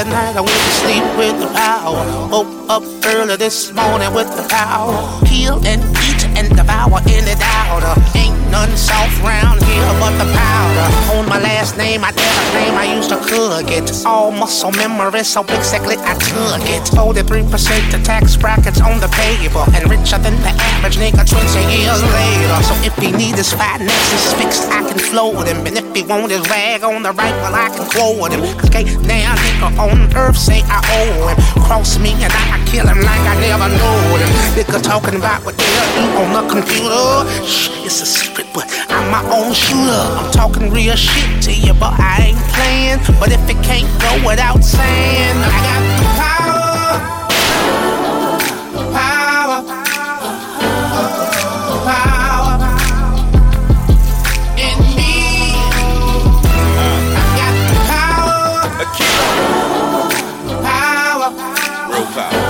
night I went to sleep with the power. Woke up early this morning with the power. Kill and eat and devour any doubter. Ain't none soft round here but the powder. On my last name, I never claim I used to cook it. All muscle memory, so exactly I took it. 43% the tax brackets on the paper, and richer than the average nigga 20 years later. So if he need his finances fixed, I can float him. And if he want his rag on the right, well I can quote him. Cause can't now nigga on earth say I owe him. Cross me and I kill him like I never knowed him. Nigga talking about what they'll do on the computer. Shh, it's a secret, but I'm my own shooter. I'm talking real shit to you, but I ain't playing. But if it can't go without saying, I got the power. Power. Power. In me. I got the power. Power. Real power.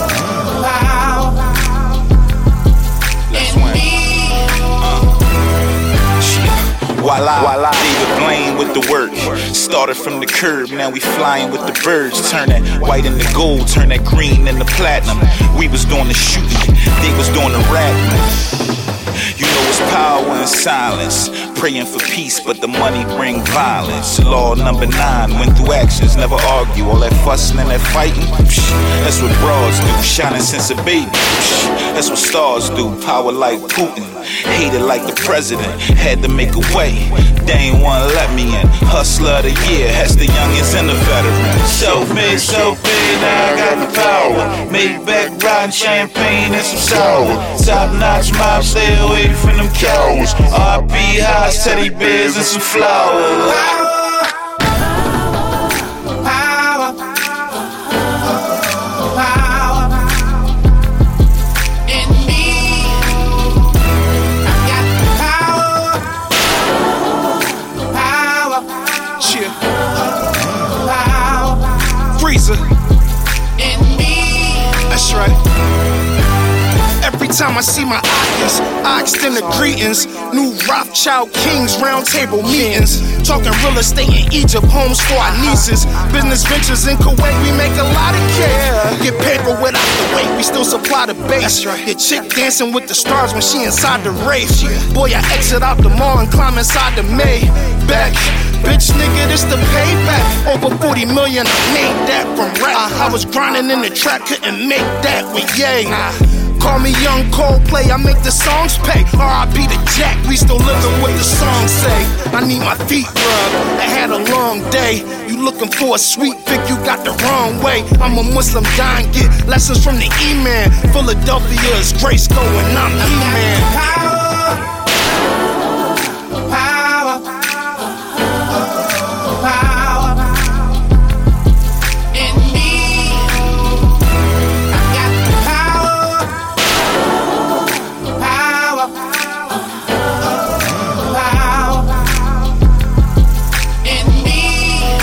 Voila, David Blaine with the work. Started from the curb, now we flying with the birds. Turn that white into gold, turn that green into platinum. We was doing the shooting, they was doing the rapping. You know it's power in silence. Praying for peace, but the money bring violence. Law number 9, went through actions, never argue. All that fussing and that fighting, that's what broads do. Shining since a baby, that's what stars do. Power like Putin, hated like the president. Had to make a way, they ain't wanna let me in. Hustler of the year, has the youngins and the veterans. Self-made, now I got the power. Make back riding champagne and some sour. Top-notch mob, stay away from them cowards. R.I.P. High, teddy bears and some flowers. Power. Power. In me. I got the power. Power. Cheer. Power. Freezer. In me. That's right. Every time I see my eyes, I extend the greetings. New Rothschild Kings round table meetings. Talking real estate in Egypt, homes for our nieces. Business ventures in Kuwait, we make a lot of cake. Get paper without the weight, we still supply the base. Your chick dancing with the stars when she inside the race. Boy, I exit out the mall and climb inside the Maybach. Bitch, nigga, this the payback. Over 40 million, I made that from rap. I was grinding in the trap, couldn't make that with Ye. Call me Young Coldplay, I make the songs pay. R.I.P. the Jack, we still living what the songs say. I need my feet rubbed, I had a long day. You looking for a sweet pick, you got the wrong way. I'm a Muslim, dying, get lessons from the E-Man. Philadelphia is grace going, I'm E-Man. Power. Power. Power. In me. I got the power. Power. Power. In me.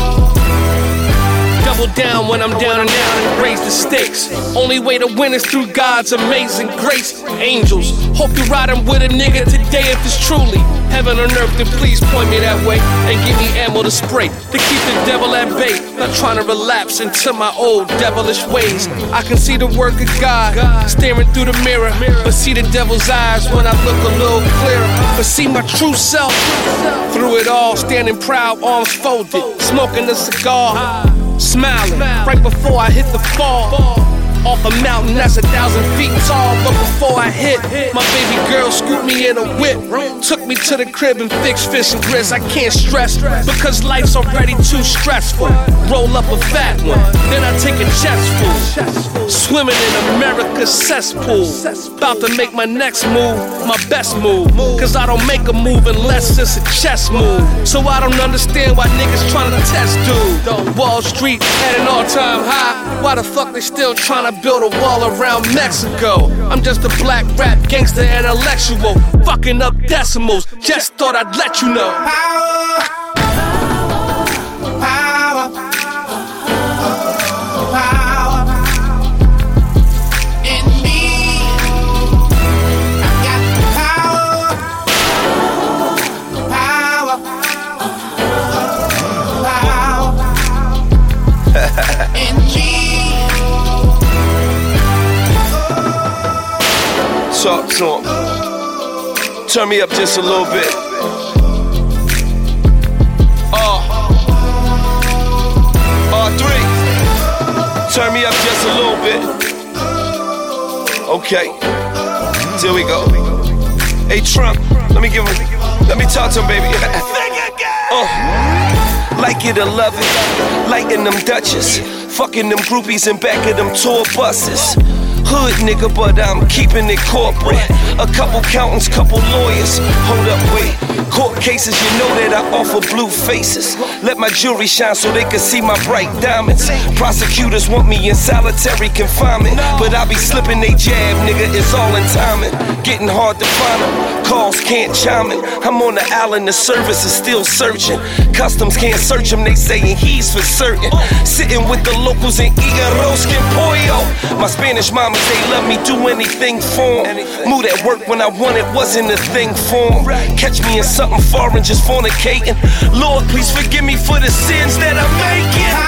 Double down when I'm down and out and raise the stakes. Only way to win is through God's amazing grace. Angels, hope you're riding with a nigga today if it's truly heaven on earth, then please point me that way and give me ammo to spray to keep the devil at bay. Not trying to relapse into my old devilish ways. I can see the work of God staring through the mirror, but see the devil's eyes when I look a little clearer. But see my true self through it all, standing proud, arms folded, smoking a cigar, smiling right before I hit the fall. Off a mountain that's 1,000 feet tall. But before I hit, my baby girl scooped me in a whip, took me to the crib and fixed fish and grits. I can't stress because life's already too stressful. Roll up a fat one, then I take a chestful. Swimming in America's cesspool. About to make my next move, my best move. Cause I don't make a move unless it's a chess move. So I don't understand why niggas trying to test dude. Wall Street at an all-time high. Why the fuck they still trying to build a wall around Mexico? I'm just a black rap gangster intellectual, fucking up decimals. Just thought I'd let you know. Power. Power. Power. In me. I got the power. Power. Power. Talk to him. Turn me up just a little bit. R3. Turn me up just a little bit. Okay. Here we go. Hey Trump, let me talk to him, baby. Like it or love it, lighting them Dutches, fucking them groupies in back of them tour buses. Hood nigga, but I'm keeping it corporate. A couple accountants, couple lawyers. Hold up, wait. Court cases, you know that I offer blue faces. Let my jewelry shine so they can see my bright diamonds. Prosecutors want me in solitary confinement, but I be slipping they jab, nigga, it's all in timing. Getting hard to find them, calls can't chime in. I'm on the island, the service is still searching. Customs can't search him, they saying he's for certain. Sitting with the locals and eating roast and pollo. My Spanish mama, they let me do anything for 'em. Move at work when I want it, wasn't a thing for 'em. Catch me in something foreign, just fornicating. Lord, please forgive me for the sins that I'm making.